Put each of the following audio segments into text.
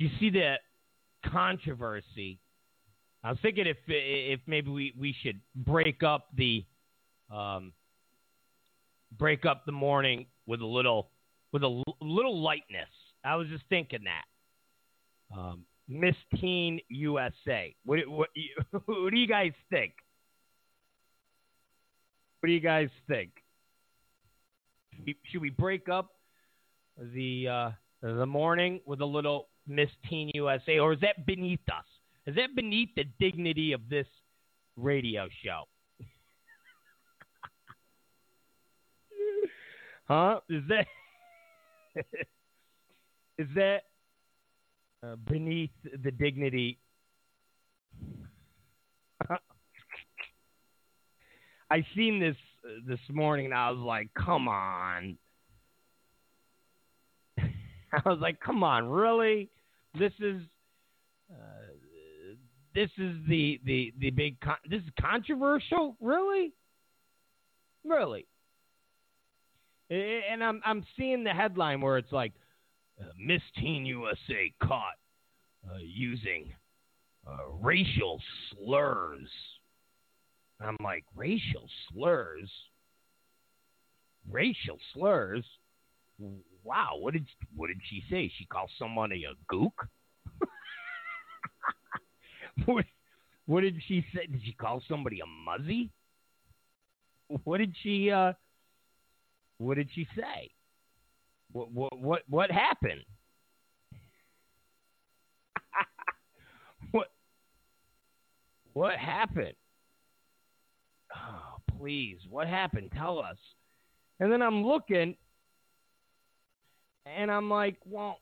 you see the controversy? I was thinking if maybe we should break up the morning with a little lightness. I was just thinking that. Miss Teen USA. What do you guys think? What do you guys think? Should we break up the morning with a little Miss Teen USA, or is that beneath us? Is that beneath the dignity of this radio show? Huh? Is that beneath the dignity? I seen this morning, and I was like, come on. I was like, come on, really? This is the big this is controversial, really? Really? And I'm seeing the headline where it's like Miss Teen USA caught using racial slurs. I'm like, racial slurs? Racial slurs? Wow, what did she say? She called somebody a gook? What did she say? Did she call somebody a muzzy? What did she say? What happened? What happened? Oh, please, what happened? Tell us. And then I'm looking, and I'm like, well,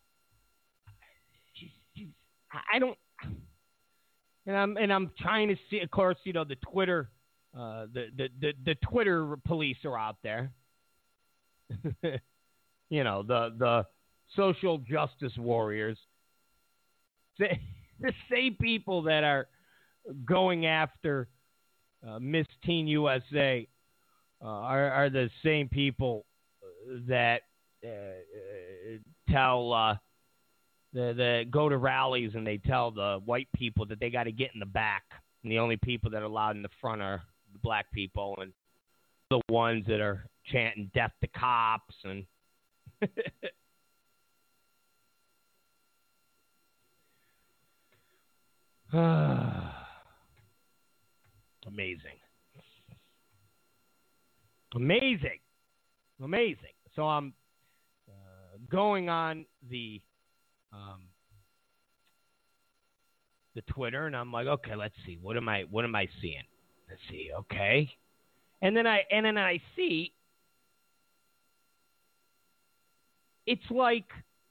I don't. And I'm trying to see. Of course, you know, the Twitter, the Twitter police are out there. You know, the social justice warriors. The same people that are going after Miss Teen USA are the same people that tell the go to rallies and they tell the white people that they got to get in the back, and the only people that are allowed in the front are the black people, and the ones that are chanting "death to cops" and amazing. So I'm going on the Twitter, and I'm like, okay, let's see, what am I seeing? Let's see, okay, and then I see it's like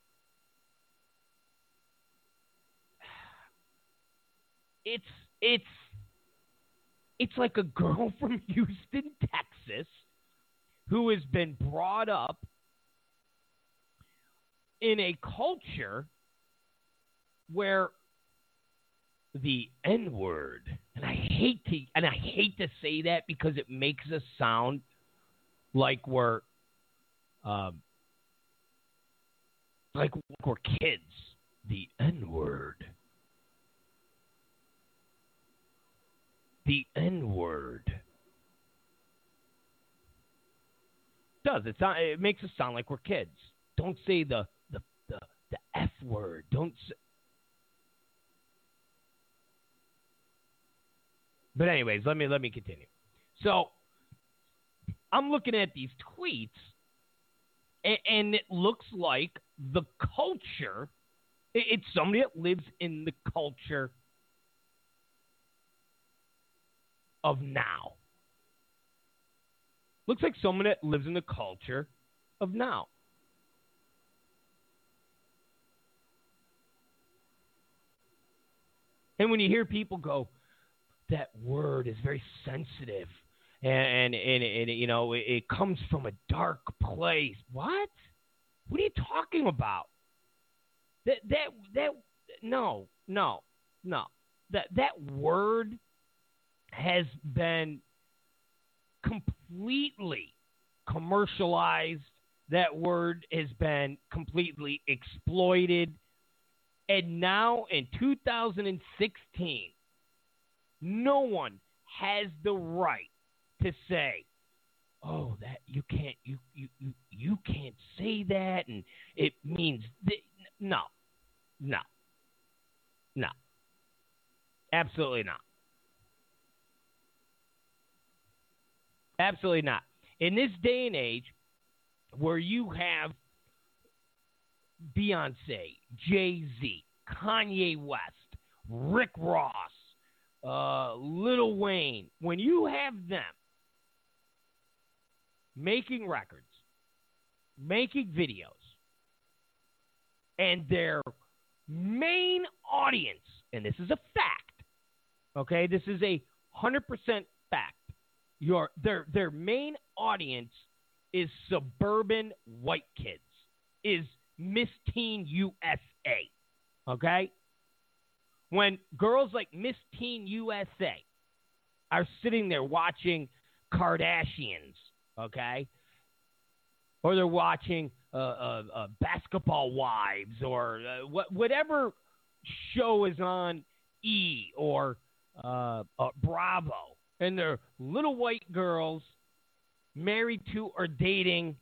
it's like a girl from Houston, Texas, who has been brought up in a culture where the N-word, and I hate to say that because it makes us sound like we're kids. The N-word. The N-word. It makes us sound like we're kids. Don't say the F word. Don't say. But anyways, let me continue. So I'm looking at these tweets, and it looks like the culture. It's somebody that lives in the culture of now. Looks like someone that lives in the culture of now. And when you hear people go, that word is very sensitive, and you know, it comes from a dark place. What? What are you talking about? No. That word has been completely commercialized. That word has been completely exploited. And now in 2016, no one has the right to say, "Oh, that you can't say that," and it means no, no, no, absolutely not, absolutely not. In this day and age, where you have Beyonce, Jay-Z, Kanye West, Rick Ross, Lil Wayne, when you have them making records, making videos, and their main audience, and this is a fact, okay, this is 100% fact, their main audience is suburban white kids, is Miss Teen USA, okay? When girls like Miss Teen USA are sitting there watching Kardashians, okay? Or they're watching Basketball Wives or whatever show is on E or Bravo. And they're little white girls married to or dating,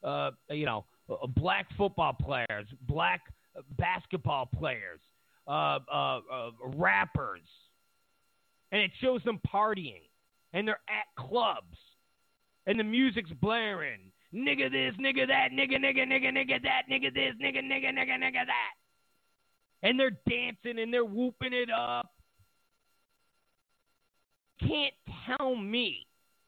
black football players, black basketball players, rappers. And it shows them partying. And they're at clubs. And the music's blaring. Nigga this, nigga that, nigga that, nigga this, nigga that. And they're dancing and they're whooping it up. Can't tell me,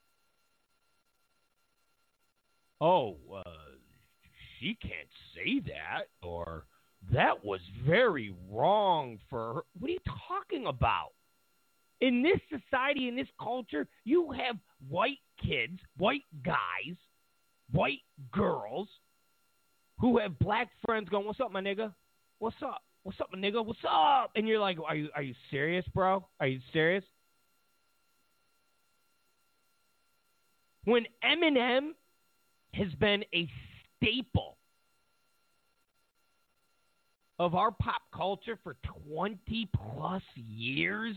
she can't say that, or that was very wrong for her. What are you talking about? In this society, in this culture, you have white kids, white guys, white girls who have black friends going, "What's up, my nigga? What's up? What's up, my nigga? What's up?" And you're like, are you serious, bro? Are you serious? When Eminem has been a staple of our pop culture for 20 plus years,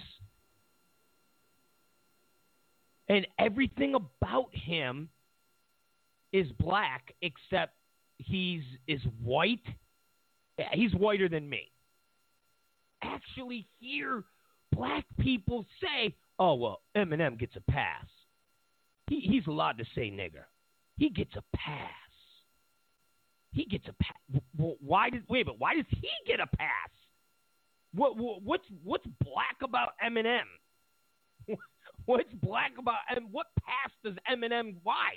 and everything about him is black except is white. He's whiter than me. Actually hear black people say, "Oh, well, Eminem gets a pass. He's allowed to say nigger. He gets a pass. He gets a pass." Why does he get a pass? What's black about Eminem? What's black about what pass does Eminem? Why?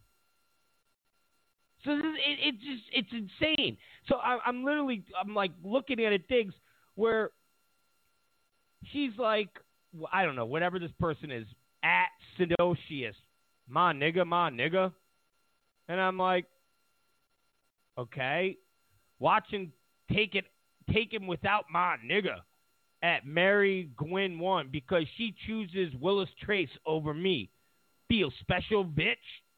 So it's insane. So I'm like looking at it things where she's like, I don't know, whatever this person is, at Sidocious, my nigga. And I'm like, okay. Watching Take Him Without My Nigga at Mary Gwynn 1 because she chooses Willis Trace over me. Feel special, bitch.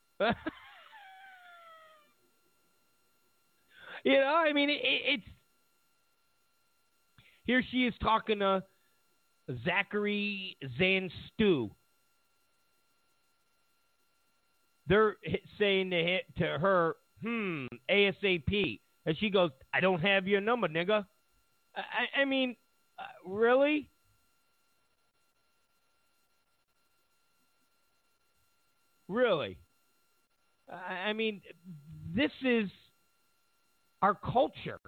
You know, I mean, it's... Here she is talking to Zachary Zanstu. They're saying to her, ASAP. And she goes, "I don't have your number, nigga." I mean, really? Really? I mean, this is our culture.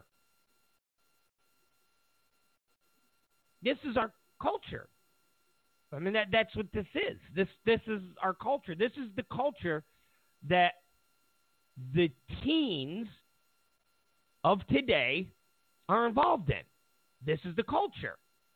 This is our culture. I mean, that's what this is. This is our culture. This is the culture that the teens of today are involved in. This is the culture.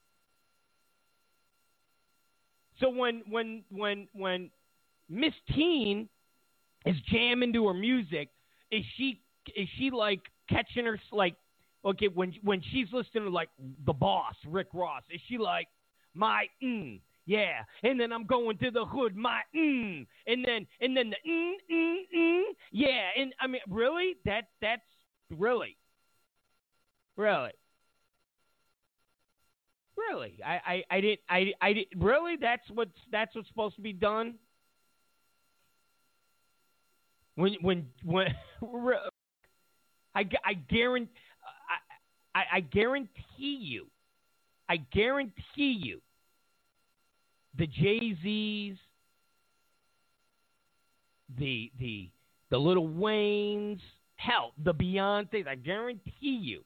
So when Miss Teen is jamming to her music, is she like catching her, like, okay, when she's listening to like the boss, Rick Ross, is she like, my yeah, and then I'm going to the hood, my and then the yeah, and I mean, really, that's really. Really? I did really? That's what's supposed to be done? When I guarantee I guarantee you the Jay-Z's, the Lil Waynes, hell, the Beyoncés, I guarantee you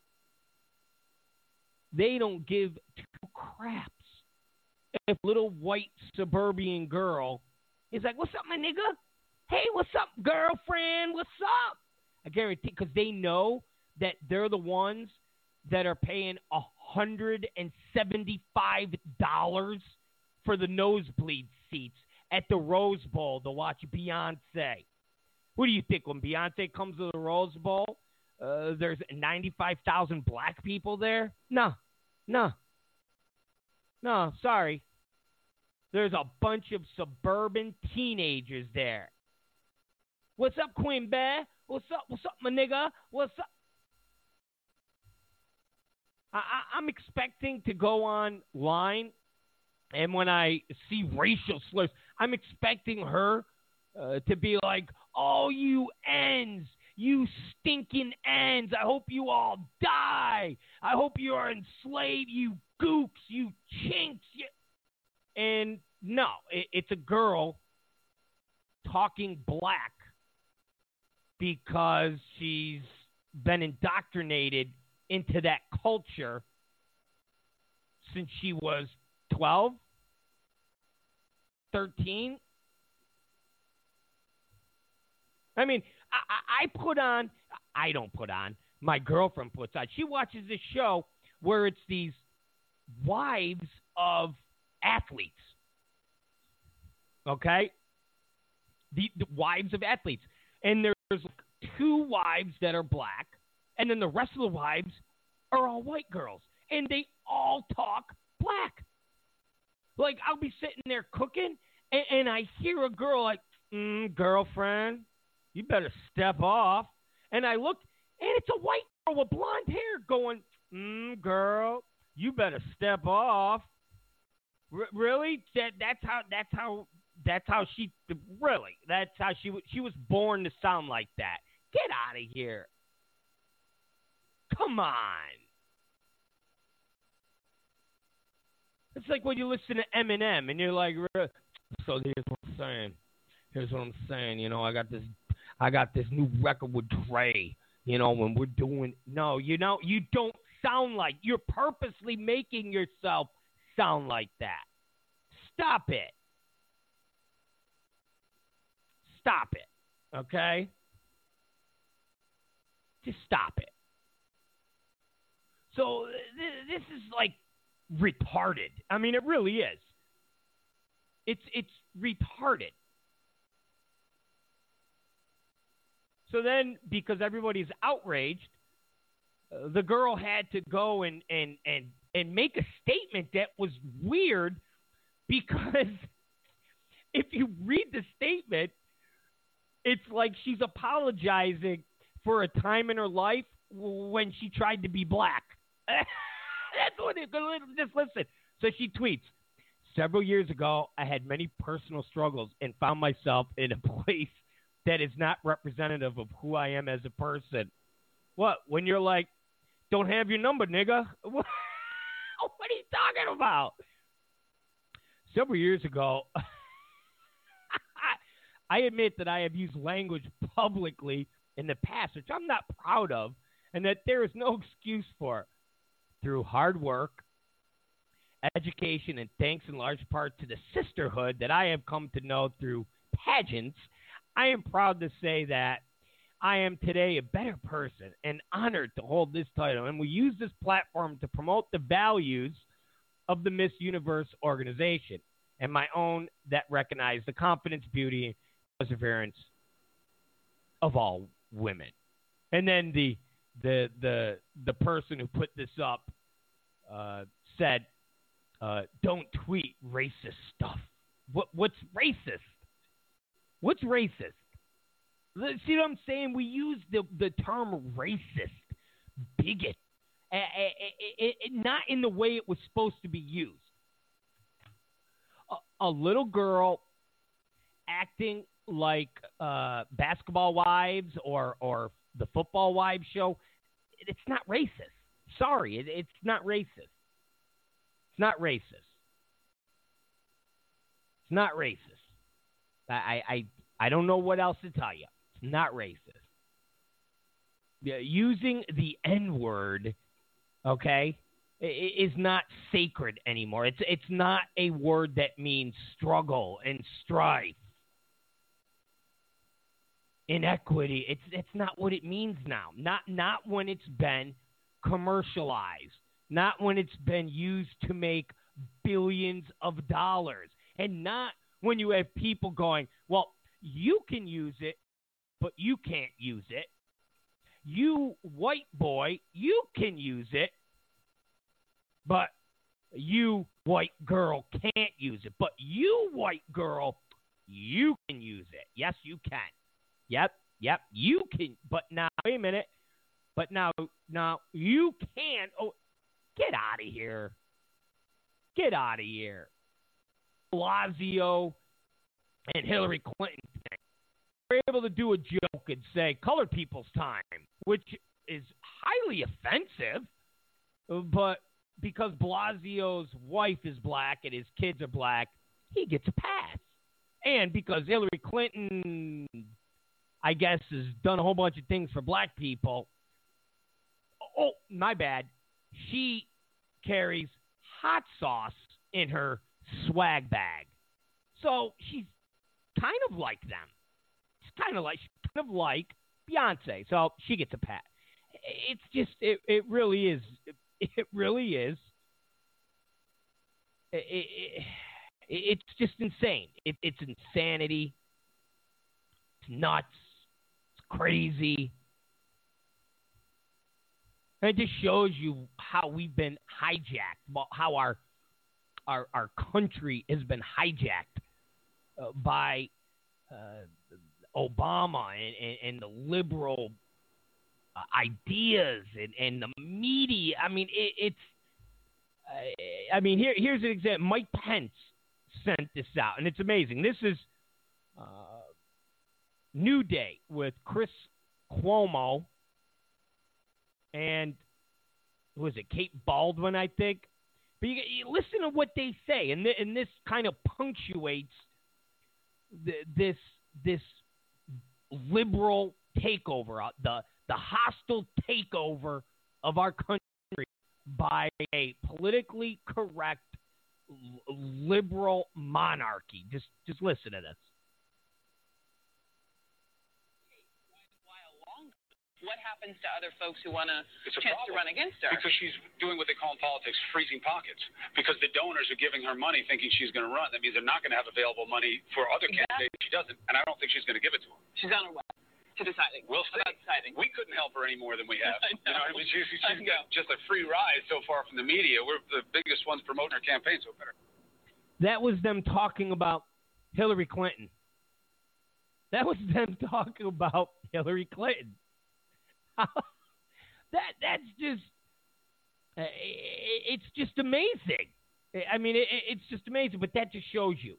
they don't give two craps if little white suburban girl is like, "What's up, my nigga? Hey, what's up, girlfriend? What's up?" I guarantee, because they know that they're the ones that are paying $175 for the nosebleed seats at the Rose Bowl to watch Beyonce. What do you think, when Beyonce comes to the Rose Bowl, there's 95,000 black people there? No, sorry. There's a bunch of suburban teenagers there. What's up, Queen Bear? What's up, my nigga? What's up? I'm expecting to go online, and when I see racial slurs, I'm expecting her to be like, "Oh, you ends, you stinking ends. I hope you all die. I hope you are enslaved, you gooks, you chinks." And no, it's a girl talking black because she's been indoctrinated into that culture since she was 12, 13. I mean, I don't put on, my girlfriend puts on. She watches this show where it's these wives of athletes. Okay? The wives of athletes. And there's two wives that are black, and then the rest of the wives are all white girls. And they all talk black. Like, I'll be sitting there cooking, and I hear a girl like, "Girlfriend, you better step off." And I look, and it's a white girl with blonde hair going, "Girl, you better step off." Really? That's how she was born to sound like that. Get out of here. Come on. It's like when you listen to Eminem and you're like, "So here's what I'm saying. You know, I got this new record with Dre. You know, when we're doing, no, you don't sound like, you're purposely making yourself sound like that. Stop it. Okay? Just stop it. So this is like retarded. I mean, it really is. It's retarded. So then, because everybody's outraged, the girl had to go and make a statement that was weird, because if you read the statement, it's like she's apologizing for a time in her life when she tried to be black. That's what it is. Just listen. So she tweets, "Several years ago, I had many personal struggles and found myself in a place that is not representative of who I am as a person." What? When you're like, "Don't have your number, nigga." What are you talking about? Several years ago, I admit that I have used language publicly in the past, which I'm not proud of, and that there is no excuse for. Through hard work, education, and thanks in large part to the sisterhood that I have come to know through pageants, I am proud to say that I am today a better person and honored to hold this title. And we use this platform to promote the values of the Miss Universe organization and my own that recognize the confidence, beauty, and perseverance of all women. And then the person who put this up said, "Don't tweet racist stuff." What's racist? What's racist? See what I'm saying? We use the term racist, bigot, not in the way it was supposed to be used. A little girl acting like Basketball Wives or the Football Wives show, it's not racist. Sorry, it's not racist. It's not racist. It's not racist. I don't know what else to tell you. It's not racist. Using the N-word, okay, is not sacred anymore. It's not a word that means struggle and strife, inequity. It's not what it means now. Not when it's been commercialized. Not when it's been used to make billions of dollars. And not when you have people going, well, you can use it, but you can't use it. You, white boy, you can use it, but you, white girl, can't use it. But you, white girl, you can use it. Yes, you can. Yep, you can. But now, wait a minute. But now you can. Oh, get out of here. Get out of here. Blasio and Hillary Clinton were able to do a joke and say colored people's time, which is highly offensive, but because Blasio's wife is black and his kids are black, he gets a pass. And because Hillary Clinton, I guess, has done a whole bunch of things for black people, oh, my bad, she carries hot sauce in her swag bag. So she's kind of like them. She's kind of like Beyonce. So she gets a pat. It's just, it really is. It really is. It's just insane. It's insanity. It's nuts. It's crazy. And it just shows you how we've been hijacked, how our country has been hijacked by Obama and the liberal ideas and the media. I mean, here's an example. Mike Pence sent this out, and it's amazing. This is New Day with Chris Cuomo and who is it? Kate Baldwin, I think. But you listen to what they say, and this kind of punctuates this liberal takeover, the hostile takeover of our country by a politically correct liberal monarchy. Just listen to this. What happens to other folks who want a chance to run against her? Because she's doing what they call in politics freezing pockets. Because the donors are giving her money thinking she's going to run. That means they're not going to have available money for other candidates if she doesn't. And I don't think she's going to give it to them. She's on her way to deciding. We'll see. About deciding. We couldn't help her any more than we have. I know. You know, I mean, she's got just a free ride so far from the media. We're the biggest ones promoting her campaign so far. That was them talking about Hillary Clinton. That's just it's just amazing. I mean, it's just amazing. But that just shows you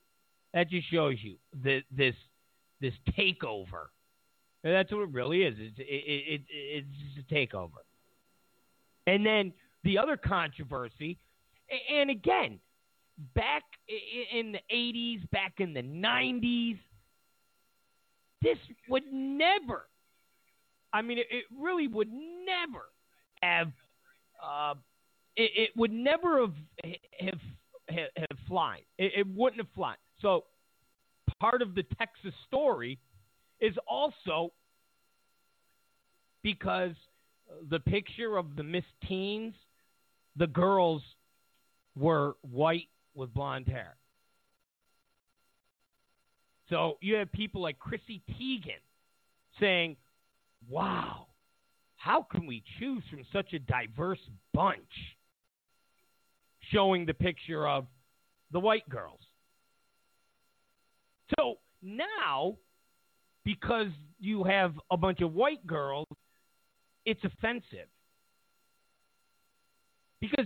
this takeover. And that's what it really is. It's just a takeover. And then the other controversy, and again, back in the 80s, back in the 90s, this would never. I mean, it really would never have. It would never have flied. It wouldn't have flied. So part of the Texas story is also because the picture of the Miss Teens, the girls were white with blonde hair. So you have people like Chrissy Teigen saying, wow, how can we choose from such a diverse bunch? Showing the picture of the white girls. So now, because you have a bunch of white girls, it's offensive. Because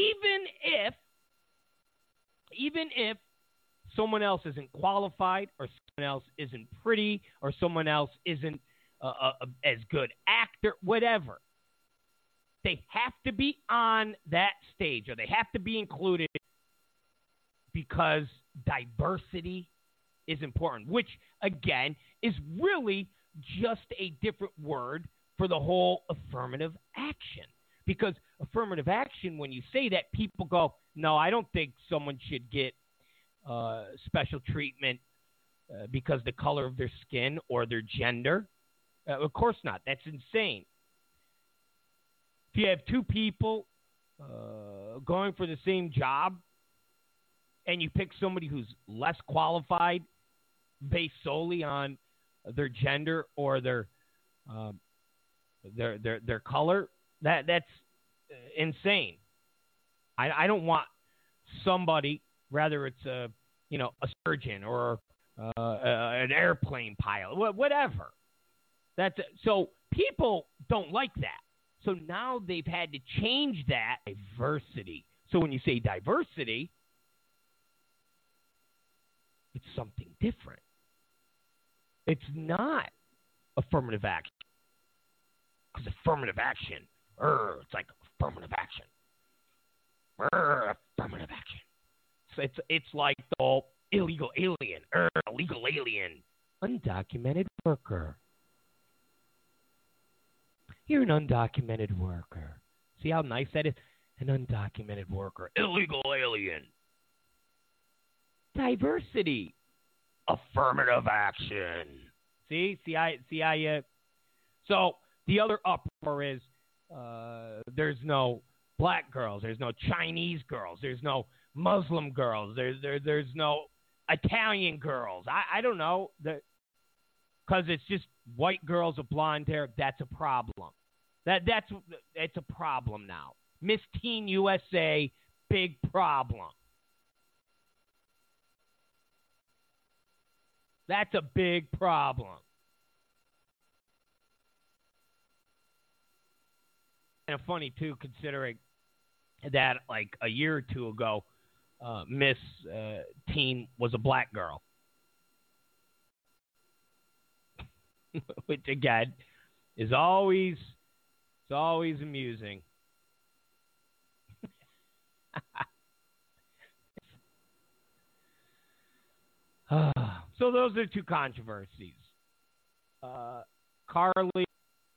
even if someone else isn't qualified or someone else isn't pretty or someone else isn't as good actor, whatever, they have to be on that stage or they have to be included because diversity is important, which, again, is really just a different word for the whole affirmative action. Because affirmative action, when you say that, people go, no, I don't think someone should get special treatment because the color of their skin or their gender. Of course not. That's insane. If you have two people going for the same job and you pick somebody who's less qualified based solely on their gender or their color, that's insane. I don't want somebody, whether it's a surgeon or an airplane pilot, whatever. So people don't like that. So now they've had to change that diversity. So when you say diversity, it's something different. It's not affirmative action. Because affirmative action, it's like affirmative action. Affirmative action. So it's like the whole illegal alien, illegal alien, undocumented worker. You're an undocumented worker. See how nice that is? An undocumented worker, illegal alien. Diversity, affirmative action. See how you. So the other uproar is there's no black girls, there's no Chinese girls, there's no Muslim girls, there's no Italian girls. I don't know, because it's just white girls with blonde hair. That's a problem. It's a problem now. Miss Teen USA, big problem. That's a big problem. And funny, too, considering that, like, a year or two ago, Miss Teen was a black girl. Which, again, is always amusing. So those are two controversies. Carly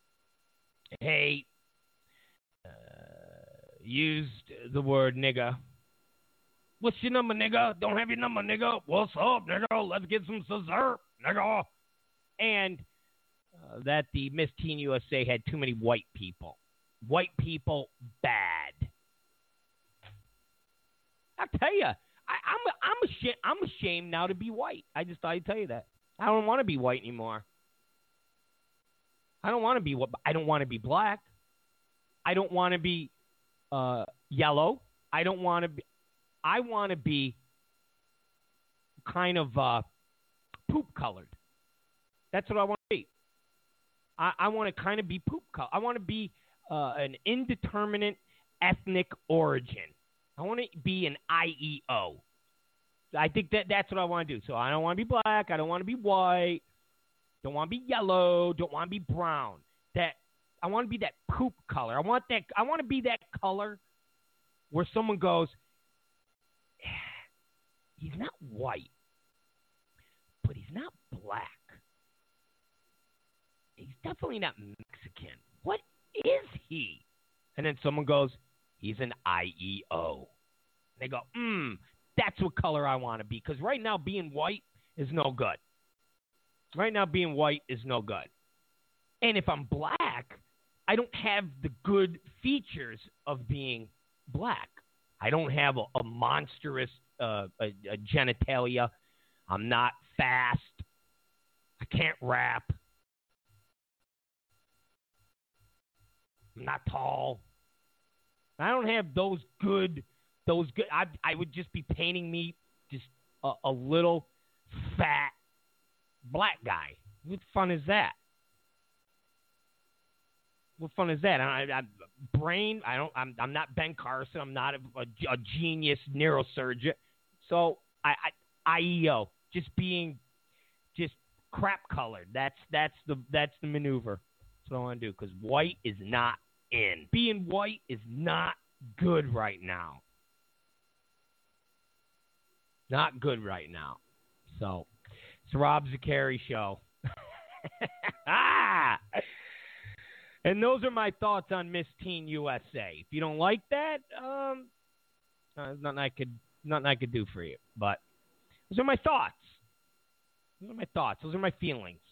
used the word nigga. What's your number, nigga? Don't have your number, nigga. What's up, nigga? Let's get some dessert, nigga. And that the Miss Teen USA had too many white people. White people, bad. I'll tell you, I'm ashamed now to be white. I just thought I'd tell you that. I don't want to be white anymore. I don't want to be I don't want to be black. I don't want to be yellow. I want to be kind of poop colored. That's what I want to be. I want to kind of be poop color. I want to be an indeterminate ethnic origin. I want to be an IEO. I think that's what I want to do. So I don't want to be black. I don't want to be white. Don't want to be yellow. Don't want to be brown. I want to be that poop color. I want to be that color where someone goes, he's not white, but he's not black. He's definitely not Mexican. What is he? And then someone goes, he's an IEO. And they go, that's what color I want to be. Because right now being white is no good. Right now being white is no good. And if I'm black, I don't have the good features of being black. I don't have a monstrous a genitalia. I'm not fast. I can't rap. I'm not tall. I don't have those good. I would just be painting me just a little fat black guy. What fun is that? What fun is that? I'm not Ben Carson. I'm not a genius neurosurgeon. So IEO, just being crap colored. That's the maneuver. That's what I want to do, because white is not in. Being white is not good right now. Not good right now. So it's the Rob Zaccheri Show. And those are my thoughts on Miss Teen USA. If you don't like that, there's nothing I could do for you. But those are my thoughts. Those are my feelings.